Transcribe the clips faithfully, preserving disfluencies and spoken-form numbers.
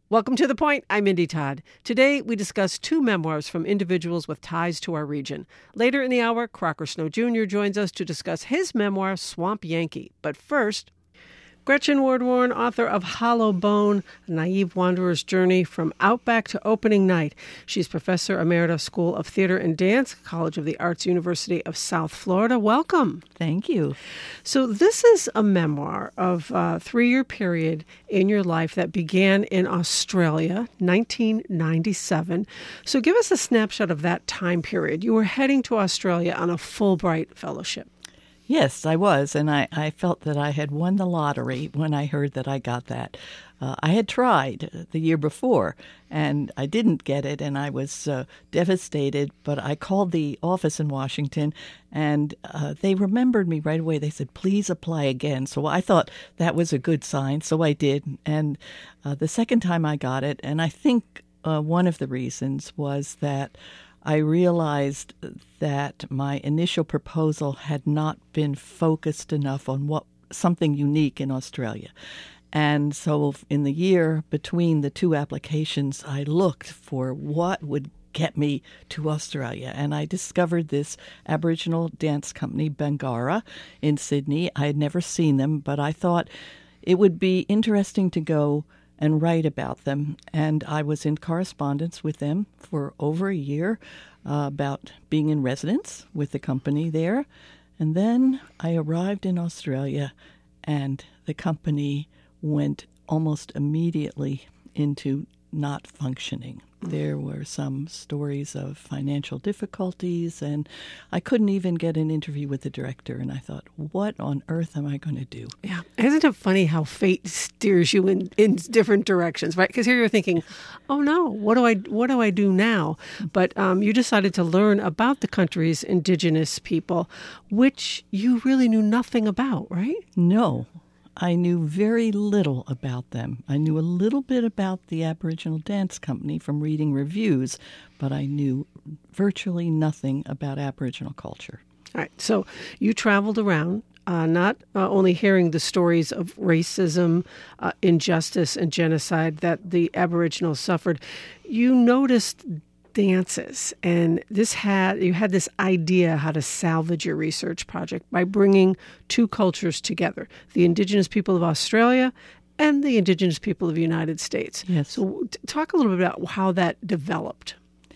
Welcome to The Point. I'm Mindy Todd. Today, we discuss two memoirs from individuals with ties to our region. Later in the hour, Crocker Snow Junior joins us to discuss his memoir, Swamp Yankee. But first, Gretchen Ward-Warren, author of Hollow Bone, A Naive Wanderer's Journey from Outback to Opening Night. She's Professor Emerita, School of Theater and Dance, College of the Arts, University of South Florida. Welcome. Thank you. So this is a memoir of a three-year period in your life that began in Australia, nineteen ninety-seven. So give us a snapshot of that time period. You were heading to Australia on a Fulbright fellowship. Yes, I was, and I, I felt that I had won the lottery when I heard that I got that. Uh, I had tried the year before, and I didn't get it, and I was uh, devastated, but I called the office in Washington, and uh, they remembered me right away. They said, please apply again. So I thought that was a good sign, so I did. And uh, the second time I got it, and I think uh, one of the reasons was that I realized that my initial proposal had not been focused enough on what something unique in Australia. And so in the year between the two applications, I looked for what would get me to Australia. And I discovered this Aboriginal dance company, Bangarra, in Sydney. I had never seen them, but I thought it would be interesting to go and write about them. And I was in correspondence with them for over a year uh, about being in residence with the company there. And then I arrived in Australia, and the company went almost immediately into not functioning. There were some stories of financial difficulties, and I couldn't even get an interview with the director. And I thought, what on earth am I going to do? Yeah. Isn't it funny how fate steers you in, in different directions, right? Because here you're thinking, oh, no, what do I what do I do now? But um, you decided to learn about the country's indigenous people, which you really knew nothing about, right? No. I knew very little about them. I knew a little bit about the Aboriginal Dance Company from reading reviews, but I knew virtually nothing about Aboriginal culture. All right. So you traveled around, uh, not uh, only hearing the stories of racism, uh, injustice, and genocide that the Aboriginals suffered. You noticed dances, and this had you had this idea how to salvage your research project by bringing two cultures together: the indigenous people of Australia and the indigenous people of the United States. Yes. So t- talk a little bit about how that developed.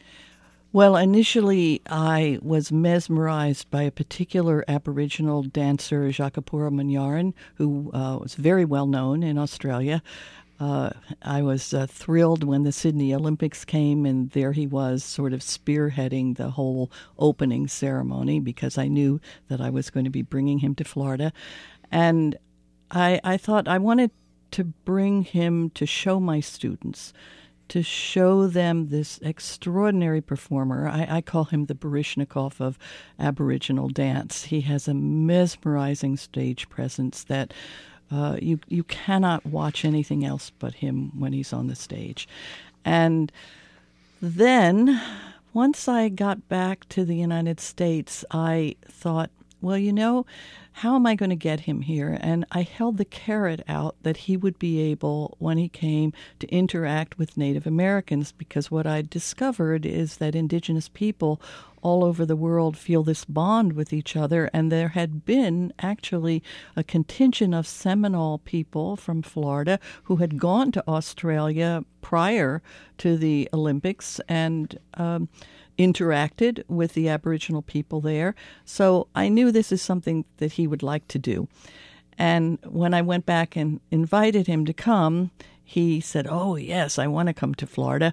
Well, initially I was mesmerized by a particular Aboriginal dancer, Jakapura Manyaran, who uh, was very well known in Australia. Uh, I was uh, thrilled when the Sydney Olympics came, and there he was sort of spearheading the whole opening ceremony, because I knew that I was going to be bringing him to Florida. And I, I thought I wanted to bring him to show my students, to show them this extraordinary performer. I, I call him the Baryshnikov of Aboriginal dance. He has a mesmerizing stage presence that Uh, you you cannot watch anything else but him when he's on the stage. And then, once I got back to the United States, I thought, well, you know, how am I going to get him here? And I held the carrot out that he would be able, when he came, to interact with Native Americans, because what I discovered is that indigenous people all over the world feel this bond with each other, and there had been actually a contingent of Seminole people from Florida who had gone to Australia prior to the Olympics and um, interacted with the Aboriginal people there. So I knew this is something that he would like to do. And when I went back and invited him to come, he said, oh, yes, I want to come to Florida.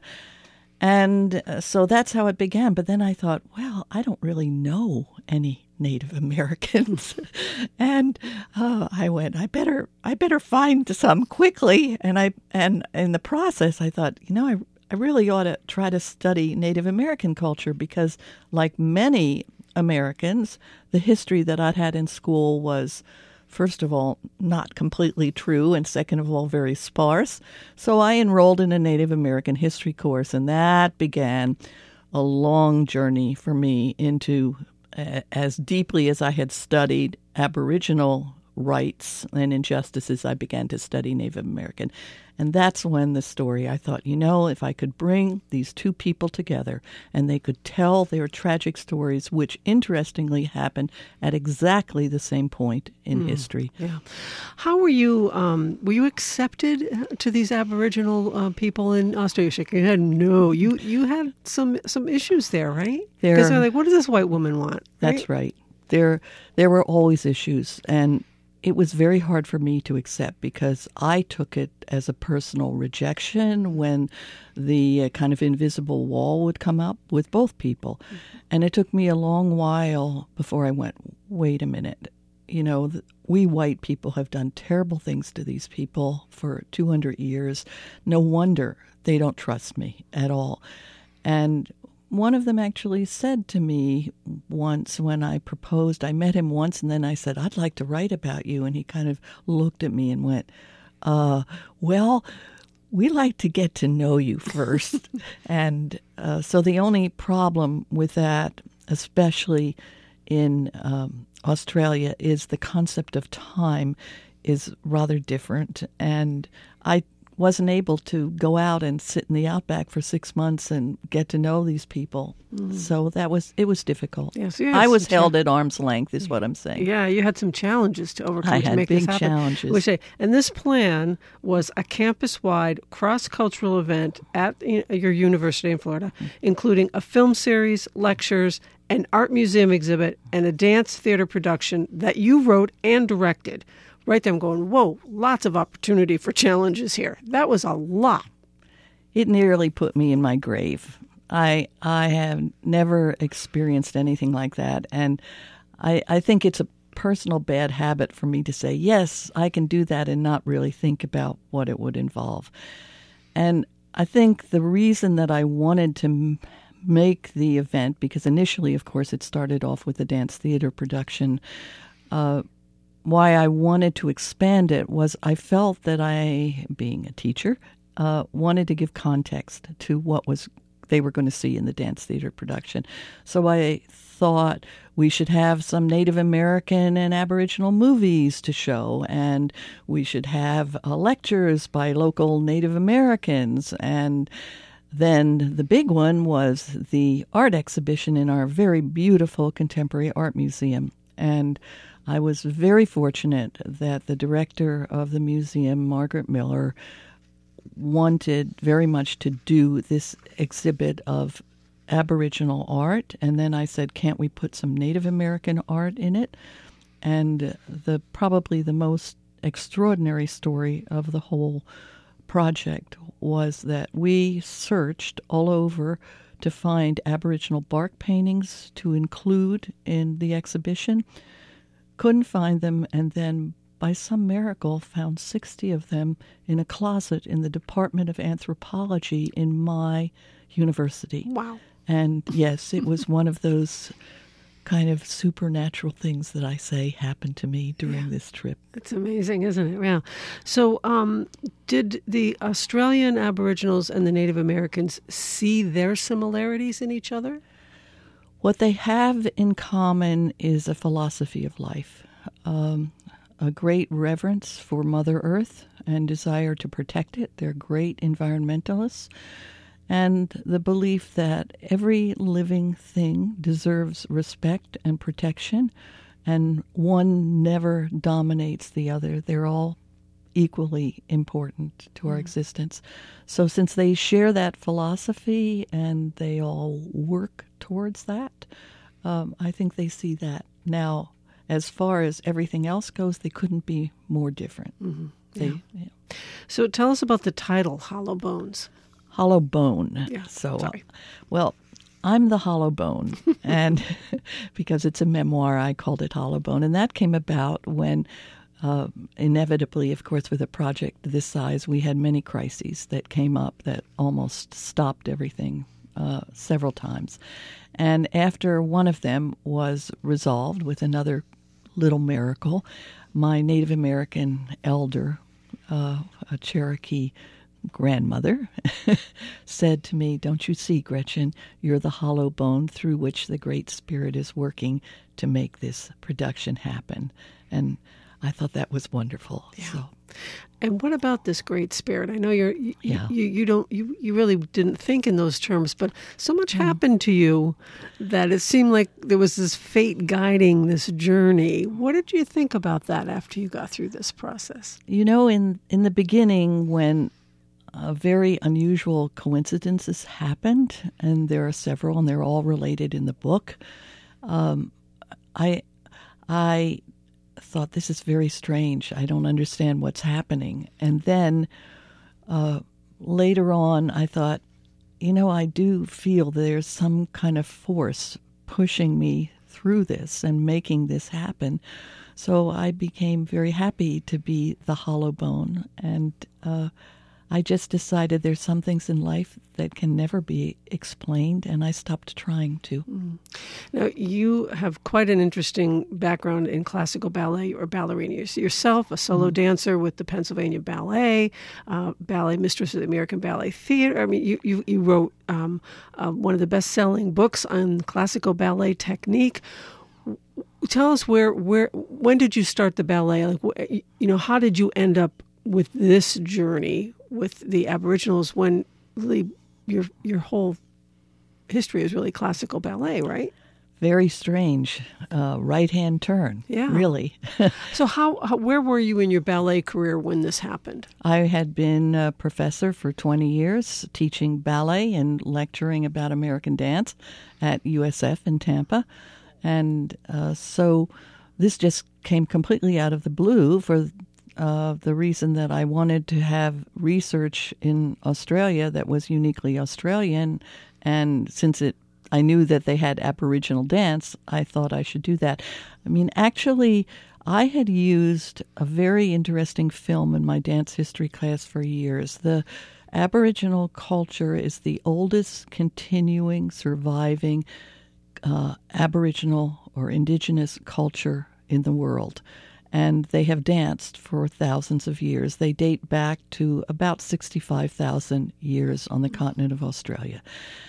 And uh, so that's how it began. But then I thought, well, I don't really know any Native Americans. and uh, I went, I better I better find some quickly. And I and in the process, I thought, you know, I, I really ought to try to study Native American culture, because like many Americans, the history that I'd had in school was, first of all, not completely true, and second of all, very sparse. So I enrolled in a Native American history course, and that began a long journey for me into, uh, as deeply as I had studied Aboriginal rights and injustices, I began to study Native American. And that's when the story, I thought, you know, if I could bring these two people together and they could tell their tragic stories, which interestingly happened at exactly the same point in mm, history. Yeah. How were you, um, were you accepted to these Aboriginal uh, people in Australia? Shaking your head, no. You you had some some issues there, right? Because they're like, what does this white woman want? Right? That's right. There, there were always issues, and it was very hard for me to accept because I took it as a personal rejection when the uh, kind of invisible wall would come up with both people. Mm-hmm. And it took me a long while before I went, wait a minute. You know, th- we white people have done terrible things to these people for two hundred years. No wonder they don't trust me at all. And one of them actually said to me once when I proposed, I met him once, and then I said, I'd like to write about you. And he kind of looked at me and went, uh, well, we like to get to know you first. and uh, so the only problem with that, especially in um, Australia, is the concept of time is rather different. And I wasn't able to go out and sit in the outback for six months and get to know these people. Mm. So that was, it was difficult. Yeah, so I was held cha- at arm's length is what I'm saying. Yeah, you had some challenges to overcome I to had make big this happen. challenges. We say, and this plan was a campus-wide cross-cultural event at your university in Florida, mm. including a film series, lectures, an art museum exhibit, and a dance theater production that you wrote and directed. Right there, I'm going, whoa, lots of opportunity for challenges here. That was a lot. It nearly put me in my grave. I I have never experienced anything like that. And I, I think it's a personal bad habit for me to say, yes, I can do that and not really think about what it would involve. And I think the reason that I wanted to m- make the event, because initially, of course, it started off with a dance theater production, uh, why I wanted to expand it was I felt that I, being a teacher, uh, wanted to give context to what was they were going to see in the dance theater production. So I thought we should have some Native American and Aboriginal movies to show, and we should have uh, lectures by local Native Americans. And then the big one was the art exhibition in our very beautiful contemporary art museum. And I was very fortunate that the director of the museum, Margaret Miller, wanted very much to do this exhibit of Aboriginal art. And then I said, can't we put some Native American art in it? And the probably the most extraordinary story of the whole project was that we searched all over to find Aboriginal bark paintings to include in the exhibition. Couldn't find them, and then by some miracle found sixty of them in a closet in the Department of Anthropology in my university. Wow. And yes, it was one of those kind of supernatural things that I say happened to me during yeah. this trip. It's amazing, isn't it? Yeah. So um, did the Australian Aboriginals and the Native Americans see their similarities in each other? What they have in common is a philosophy of life, um, a great reverence for Mother Earth and desire to protect it. They're great environmentalists. And the belief that every living thing deserves respect and protection, and one never dominates the other. They're all equally important to our mm. existence. So since they share that philosophy and they all work towards that, um, I think they see that. Now, as far as everything else goes, they couldn't be more different. Mm-hmm. They, yeah. Yeah. So tell us about the title, Hollow Bones. Hollow Bone. Yeah, so, sorry. Uh, well, I'm the Hollow Bone, and because it's a memoir, I called it Hollow Bone, and that came about when Uh, inevitably, of course, with a project this size, we had many crises that came up that almost stopped everything uh, several times. And after one of them was resolved with another little miracle, my Native American elder, uh, a Cherokee grandmother, said to me, "Don't you see, Gretchen, you're the hollow bone through which the Great Spirit is working to make this production happen." And I thought that was wonderful. Yeah. So. And what about this great spirit? I know you're you, Yeah. you, you don't you, you really didn't think in those terms, but so much mm. happened to you that it seemed like there was this fate guiding this journey. What did you think about that after you got through this process? You know, in in the beginning, when uh, very unusual coincidences happened, and there are several, and they're all related in the book, um, I I. thought, this is very strange. I don't understand what's happening. And then uh, later on, I thought, you know, I do feel there's some kind of force pushing me through this and making this happen. So I became very happy to be the hollow bone. And uh, I just decided there's some things in life that can never be explained, and I stopped trying to. Mm. Now, you have quite an interesting background in classical ballet or ballerina. You're yourself a solo mm. dancer with the Pennsylvania Ballet, uh, ballet mistress of the American Ballet Theater. I mean, you, you, you wrote um, uh, one of the best-selling books on classical ballet technique. Tell us where, where, when did you start the ballet? Like, you know, how did you end up with this journey with the Aboriginals when really your your whole history is really classical ballet, right? Very strange. Uh, right-hand turn, yeah. really. So how, how where were you in your ballet career when this happened? I had been a professor for twenty years, teaching ballet and lecturing about American dance at U S F in Tampa. And uh, so this just came completely out of the blue for Uh, the reason that I wanted to have research in Australia that was uniquely Australian, and since it, I knew that they had Aboriginal dance, I thought I should do that. I mean, actually, I had used a very interesting film in my dance history class for years. The Aboriginal culture is the oldest continuing, surviving uh, Aboriginal or indigenous culture in the world. And they have danced for thousands of years. They date back to about sixty-five thousand years on the continent of Australia.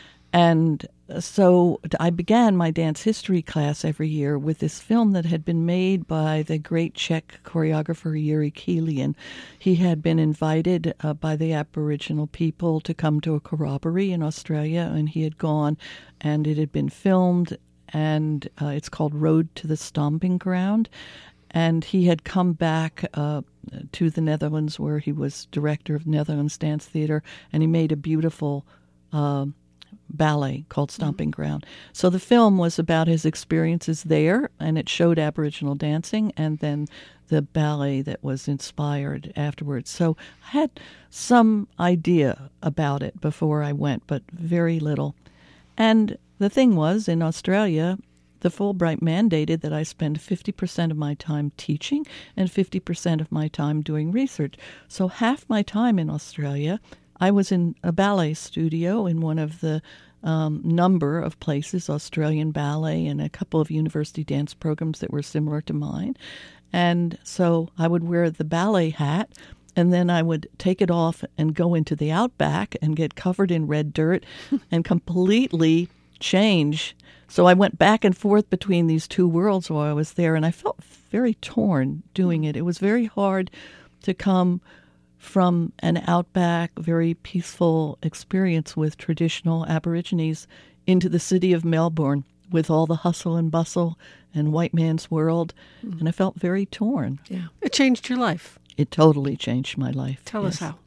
And so I began my dance history class every year with this film that had been made by the great Czech choreographer Yuri Kilian. He had been invited uh, by the Aboriginal people to come to a corroboree in Australia, and he had gone, and it had been filmed, and uh, it's called Road to the Stomping Ground. And he had come back uh, to the Netherlands, where he was director of Netherlands Dance Theater, and he made a beautiful uh, ballet called Stomping mm-hmm. Ground. So the film was about his experiences there, and it showed Aboriginal dancing, and then the ballet that was inspired afterwards. So I had some idea about it before I went, but very little. And the thing was, in Australia, the Fulbright mandated that I spend fifty percent of my time teaching and fifty percent of my time doing research. So half my time in Australia, I was in a ballet studio in one of the um, number of places, Australian Ballet and a couple of university dance programs that were similar to mine. And so I would wear the ballet hat, and then I would take it off and go into the outback and get covered in red dirt and completely change. So I went back and forth between these two worlds while I was there, and I felt very torn doing it. It was very hard to come from an outback, very peaceful experience with traditional Aborigines into the city of Melbourne with all the hustle and bustle and white man's world, mm. and I felt very torn. Yeah. It changed your life. It totally changed my life. Tell yes. us how.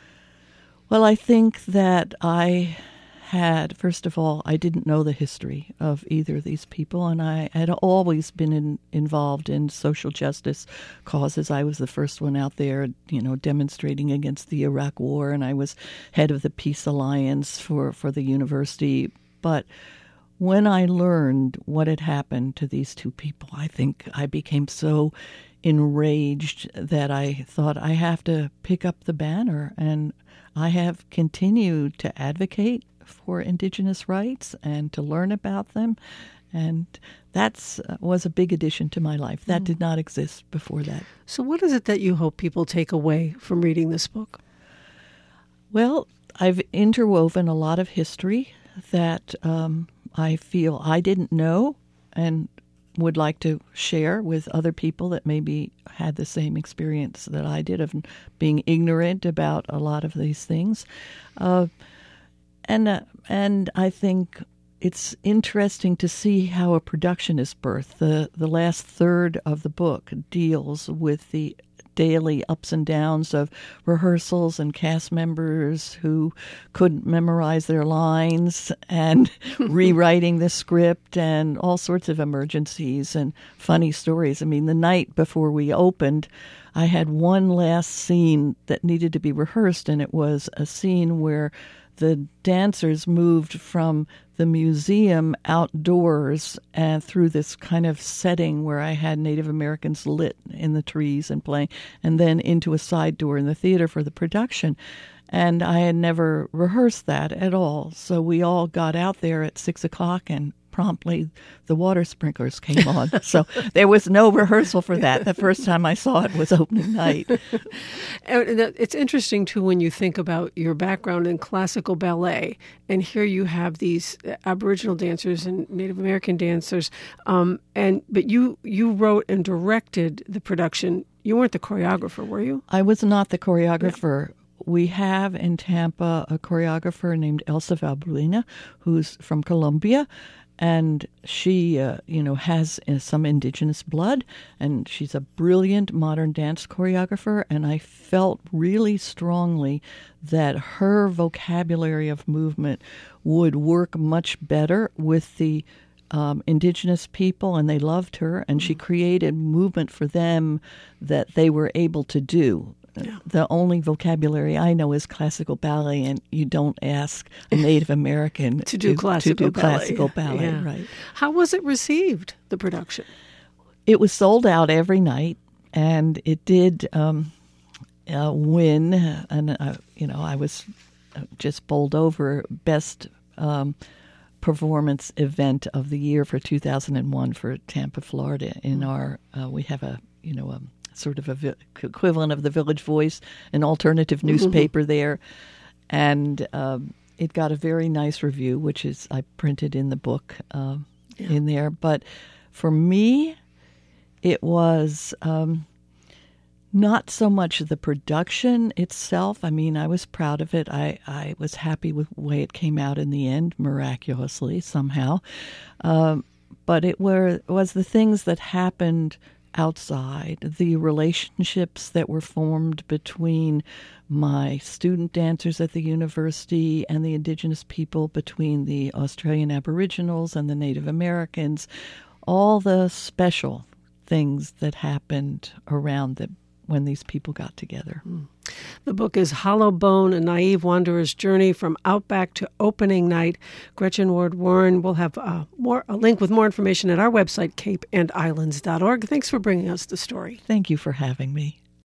Well, I think that I had, first of all, I didn't know the history of either of these people, and I had always been in, involved in social justice causes. I was the first one out there, you know, demonstrating against the Iraq War, and I was head of the Peace Alliance for, for the university. But when I learned what had happened to these two people, I think I became so enraged that I thought I have to pick up the banner, and I have continued to advocate for Indigenous rights and to learn about them, and that uh, was a big addition to my life. That mm. did not exist before that. So what is it that you hope people take away from reading this book? Well, I've interwoven a lot of history that um, I feel I didn't know, and would like to share with other people that maybe had the same experience that I did of being ignorant about a lot of these things. Uh, and uh, and I think it's interesting to see how a production is birthed. The, the last third of the book deals with the daily ups and downs of rehearsals and cast members who couldn't memorize their lines and rewriting the script and all sorts of emergencies and funny stories. I mean, the night before we opened, I had one last scene that needed to be rehearsed, and it was a scene where the dancers moved from the museum outdoors and through this kind of setting where I had Native Americans lit in the trees and playing, and then into a side door in the theater for the production. And I had never rehearsed that at all. So we all got out there at six o'clock and promptly the water sprinklers came on. So there was no rehearsal for that. The first time I saw it was opening night. It's interesting, too, when you think about your background in classical ballet, and here you have these Aboriginal dancers and Native American dancers, um, and but you, you wrote and directed the production. You weren't the choreographer, were you? I was not the choreographer. Yeah. We have in Tampa a choreographer named Elsa Valbruna, who's from Colombia. And she, uh, you know, has uh, some indigenous blood, and she's a brilliant modern dance choreographer. And I felt really strongly that her vocabulary of movement would work much better with the um, indigenous people, and they loved her. And she created movement for them that they were able to do. Yeah. The only vocabulary I know is classical ballet, and you don't ask a Native American to do to, classical to do ballet. classical ballet, yeah. right? How was it received, the production? It was sold out every night, and it did um, uh, win. And uh, you know, I was just bowled over best um, performance event of the year for two thousand one for Tampa, Florida. In our, uh, we have a you know a sort of a vi- equivalent of the Village Voice, an alternative newspaper mm-hmm. there. And um, it got a very nice review, which is I printed in the book uh, yeah. in there. But for me, it was um, not so much the production itself. I mean, I was proud of it. I, I was happy with the way it came out in the end, miraculously, somehow. Um, but it were, was the things that happened outside, the relationships that were formed between my student dancers at the university and the indigenous people, between the Australian Aboriginals and the Native Americans, all the special things that happened around the, when these people got together. Mm. The book is Hollow Bone, A Naive Wanderer's Journey from Outback to Opening Night. Gretchen Ward Warren will have uh, more, a link with more information at our website, cape and islands dot org. Thanks for bringing us the story. Thank you for having me.